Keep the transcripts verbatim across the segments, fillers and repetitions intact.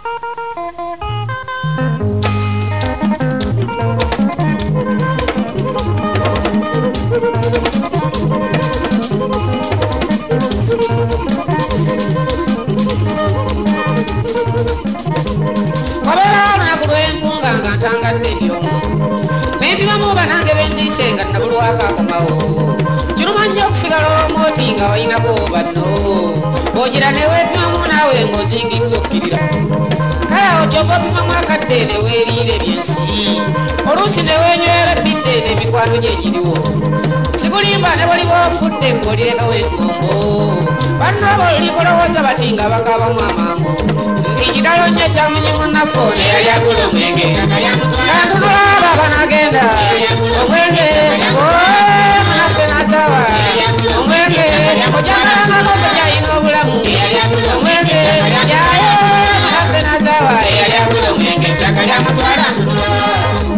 Ojira newe pima nawe ngozingi ndokirira kala ojoba pima mwakadde ne werire byensi olusi newe nywera bidde ne bikwano gyegiriwo sikulimba ne bali bafudde ng'olireka w'engombo banno abalikolowoza bati nga bakaba mu amangu ekitalo nnyo kyamunyi munnafone yali agula omwenge kantunula abo abanagenda omwenge munaffe nazawa omwenge okyamalangako kukyayina obulamu omwenge yayo munaffe nazawa yali agula omwenge ettaka lyamutwala ntunula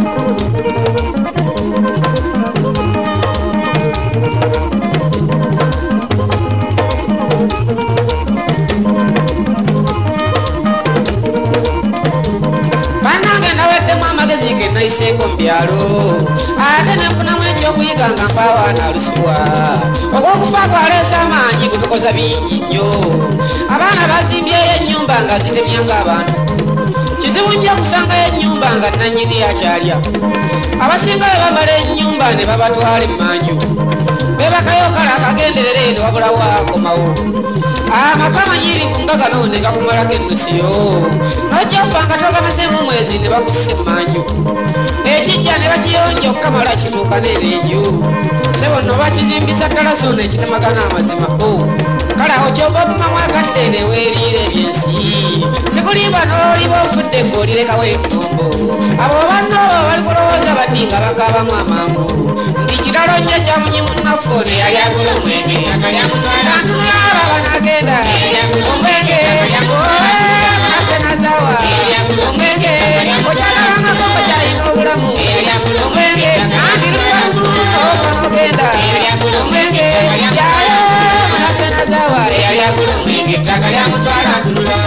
naiseko mbyalo ate nefunamu ekyokuyiga nga mpawa nalusibwa okwokufa kwaleesa amaanyi kutukoza bingi nnyo abaana bazimbyeyo ennyumba nga zitemyanga abantu kizibu nnyo okusangayo ennyumba nga nannyini yakyalya abasinga be bamala ennyumba ne babatwala emmanju bebakayo kale akagenderere ne wabulawo akomawo amaka amanyirivu nga gano ne gakumalako ennusiyo nojja ofa nga togamaseemu mwezi ne bakussa emmanju ekijja ne bakiyonja okukamala kituuka neerenju sebo nno bakizimbisa ttalaso nekitemagana amazima o kale awo kyova opumamu akadde ne weeriira ebyensi sikulimba n'oliba ofudde ng'olirekawo engombo abo banno bali kulowooza bati nga bagabamu amangu nti kitalo nnyo kyamunyi munnafone yali agula omwenge ettaka lyamutwala ntunula abo abanagenda omwenge munaffe nazawa omwenge okyalalangako kokyayina obulamu omwenge andirubantu okanogenda omwenge yayo munaffe nazawa yali agula omwenge ettaka lyamutwala ntunula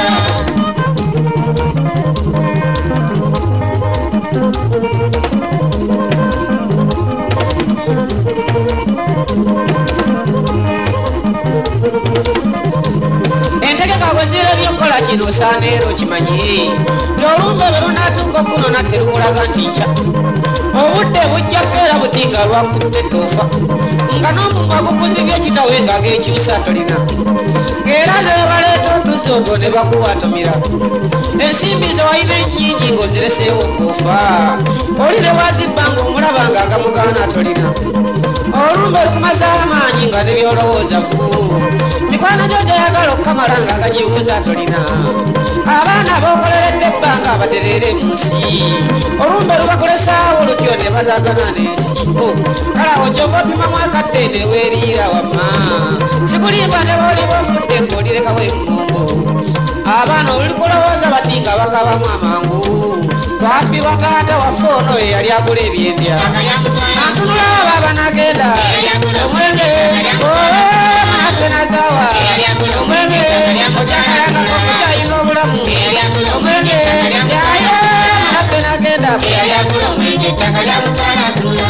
entegeka gwezira byokola kino osaneero kimanyi tyolumbe bwe lunatuuka okunona terukulaga nti nca obudde bujjako era buti nga lwakutte ddoofa nga n'omumwa gukuzibya ekitawe nga gekyusa tolina ng'era ne baleeta otuzi otwo ne bakuwatomera ensimbi ze walina ennyingi ng'ozireseewo okufa oli ne wazibba ng'omulaba ng'agamugaana tolina olumbe lukumaza amaanyi nga nebyolowooza ku mikwano gyo gyayagala okukamala nga agagibuuza tolina abaana bookoleredde ebbanga abatereere mu nsi olumbe lubakolesaawo lutyo ne badagana n'ensi kale awo kyova opimamu akadde ne weeriira wamma sikulimba ne booliba ofudde ng'olirekawo engombo abaana olulikulowooza bati nga bakabamu amangu twafirwa taata waffe ono ye yali agula ebyendya antunula abo abanagenda omwenge munaffe nazawa omwenge okyakalangako kukyayina obulamu omwenge yayo munaffe nagenda bwe yali agula omwenge ettaka lyamutwala ntunula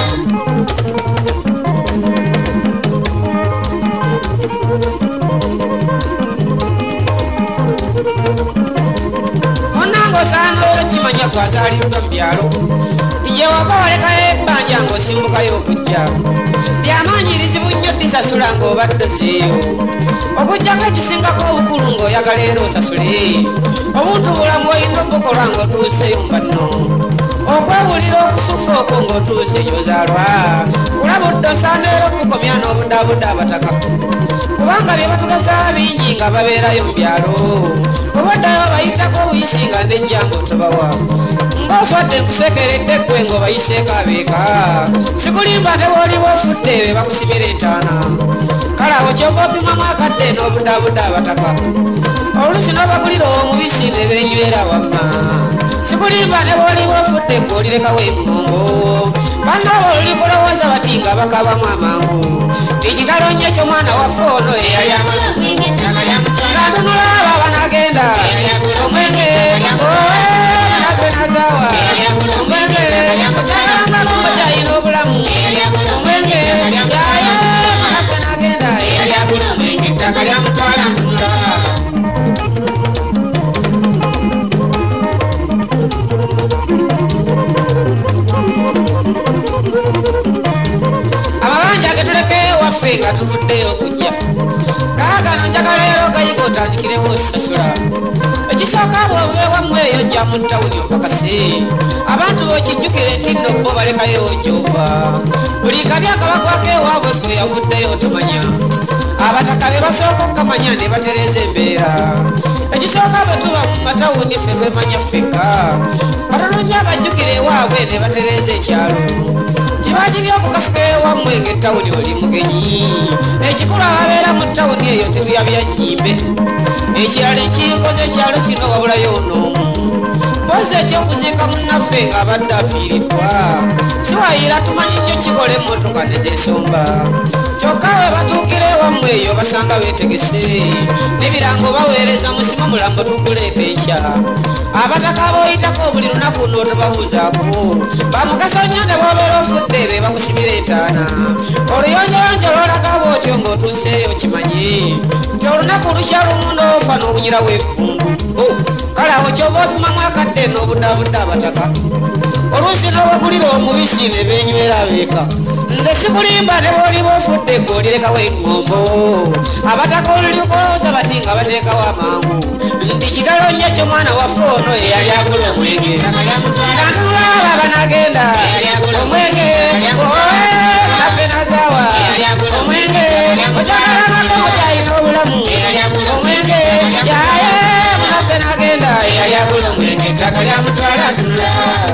osaana okimanya gwazaalirwa mu byalo tije wava walekayo ebbanja ng'osimbukayo okujja byamaanyirizibu nnyo disasula ng'obadde seeyo okujjako ekisingako obukulu ng'oyagala era osasule obuntu bulamu olina obukolwa ng'otuuseyo mu banno okwewulira okusufa okwo ng'otuuse gy'ozaalwa kulaba odde osaana era okukomya n'obudaabuda abataka kubanga bye batugasa bingi nga babeerayo mu byalo kubaddayo bayitako obuyisi nga nejjango tobawa ng'oswadde nkusekeredde ggwe ng'obayiseeko abeeka sikulimba ne bw'oliba ofudde be bakusibira entaana kale awo kyova opimamu akadde n'obudaabuda abataka olusi n'obagulira omubisi ne benywera wamma sikulimba ne bw'oliba ofudde ng'olirekawo engombo banno abo olulikulowooza bati nga bakabamu amangu ekitalo nnyo ky'omwana waffe ono eyali amala nga ntunula abo abanagenda omwenge bajja mu ttawuni opakase abantu bokijjukire nti nno bo balekayo gyova buli kabi akabakwako ewaabwe ffe yavuddeyo tumanya abataka be basooka okukamanya ne batereeza embeera ekisooka bwe tuba mu matawuni ffe twemanya ffekka batononya abajjukire ewaabwe ne batereeza ekyalo kiba kibi okukasuka ewammwe ng'ettawuni oli mugenyi ekikulu ababeera mu ttawuni eyo tetuyabya nnyimbe ekirala ekikoze ekyalo kino wabulayo onoomu mpozi ekyokuziika munnaffe ng'abadde afiiriddwa siwayira tumanyi nnyo kikola emmotoka ne zeesomba kyokka we batuukira ewammwe eyo basanga beetegese n'ebirango baweereza musima mulambo tukuleeta enkya abataka booyitako buli lunaku n'otobabuuzaako bamugaso nnyo ne boobeera ofudde be bakusimira entaana oluyonjoyonjo lwolaga bw'otyo ng'otuuseeyo kimanyi nti olunaku lukya lumu n'ofa n'obunyira weevundu kale awo ky'oba opimamu akadde n'obuddabudde abataka oluusi n'obagulira omubisi ne beenywera beeka nze sikulimba ne bw'oliba ofudde gweolirekawo eŋŋombo abataka olulikoolooza bati nga bateekawo amangu nti kitalo nnyo ky'omwana waffe ono eyali agula omwenge kantunulaba banagenda omwenge naffe nazaawa omwenge ojagalangako mukyalina obulamu omwenge yaye munaffe nagenda eyali agula omwenge ettaka lyamutwala atunula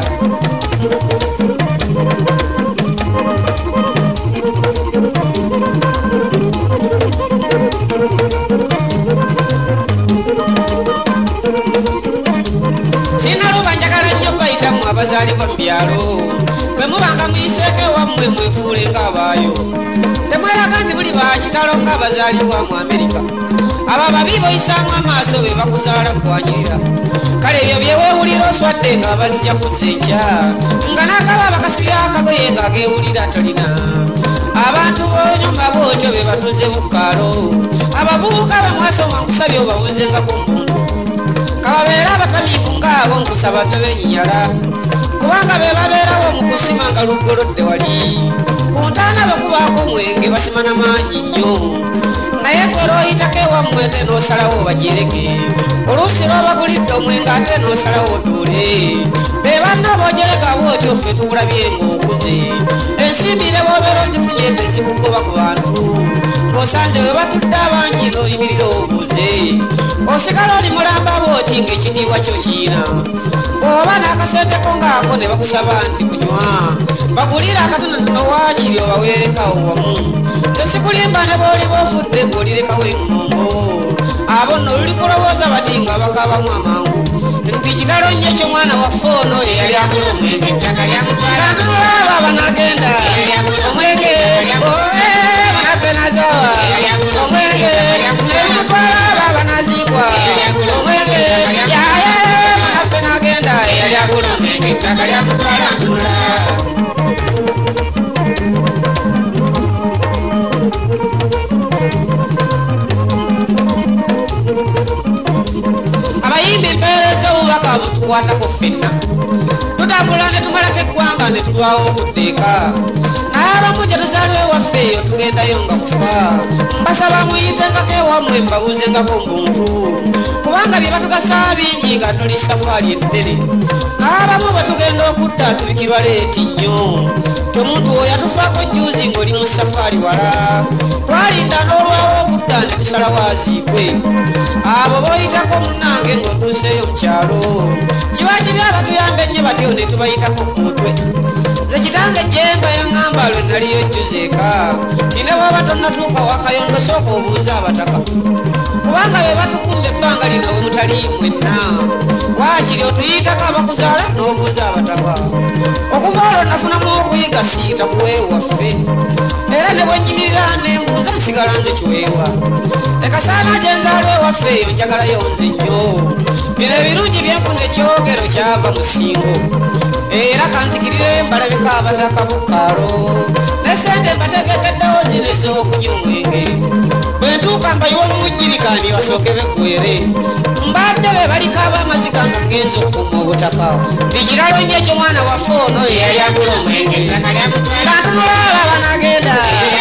sinaluba njagala nnyo bayitamu abazaalibwa mu byalo bwe mubanga muyiseeko ewammwe mwefuule ng'abaayo temweraga nti buli bakitalo ng'abazaalibwa mu Amerika abo ababi boyisaamu amaaso be bakuzaala kwanyirira kale ebyo byeweewulira oswadde ng'abazija kuzza enkya nga n'akaba abakasibya akagoye ng'ageewulira tolina abantu b'onyuma bwotyo be batuze bukkaalo abavubuka bamwasoma nkusabye obabuuzengako mbundu kababeera abatamiivu ng'abo nkusaba tobenyinyala kubanga be babeerawo mu kusima nga luggolodde wali ku ntaana bwe kubaako omwenge basima n'amaanyi nnyo naye gwe lw'oyitako ewammwe ate n'osalawo bagireke oluusi lw'obagulidde omwenge ate n'osalawo otuule be banna b'ogereka bwotyo ffe tukulabye ng'okuze ensimbire bw'obeera ozifunye tezikugoba ku bantu ng'osanze we batudde abangi n'oyimirira obuuze osigala oli mulamba bw'oti ng'ekitiibwa kyo kiina bw'oba n'akasenteko ng'ako ne bakusaba nti kunywa bagulira akatonotono waakiri obaweerekawo wamu tesikulimba ne bw'oliba ofudde gweolirekawo eŋŋombo abo nno lulikulowooza bati nga bakabamu amangu nti kitalo nnyo ky'omwana waffe ono eyali agula omwenge ettaka lyamutwala kantunulaba banagenda omwenge banaffe nazaawa omwenge nebimutwala aba banaziikwa omwenge yaye banaffe nagenda eyali agula omwenge ettaka lyamutwala ntunula abayimbi mpeereza obubaka butukwatako ffenna tutambula ne tumalako eggwanga ne tulwawo okuddeeka naye abamu gye tuzaalwa ewaffe eyo tugendayo nga kufa mbasaba muyitengako ewammwe mbabuuzengako mbuntu kubanga bye batugasa bingi nga tuli safaali ennene naye abamu bwe tugenda okudda tubikirwa leeti nnyo tomuntu oyo atufaako jjuuzi ng'oli mu safaali wala twalinda n'olwawo okudda ne tusalawo aziikwe abo b'oyitako munnange ng'otuuseeyo mu kyalo kiba kibi abatuyambe nnyo batyo ne tubayitako kuutwe nze kitange ejjemba yaŋŋamba lwe naliyo jjuzeeka tine bw'oba tonnatuuka wakayondo sooka obuuza abataka kubanga be batukumba ebbanga lino bwe mutali mwenna waakiri otuyitako abakuzaala n'obuuza abataka okuva olwo nafunamu okuyiga siyita kuweewaffe era ne bwenyimirira nembuuza nsigala nze kiweewa ekasaana gye nzaalwa ewaffe eyo njagalayo nze nnyo bino ebirungi byenfuna ekyogero kyava mu ssingo era kanzikirire mbalabika abataka mu kkaalo ne sente mbategekeddewo zino ez'okunywa omwenge bwe ntuuka mbayiwa omumujjirikani basooke beggwere mbadde be baliko ab'amaziga nga ngenza okukuma obutaka nti kiralo nnyo eky'omwana waffe ono eyali agula omwenge kantunulaba banagenda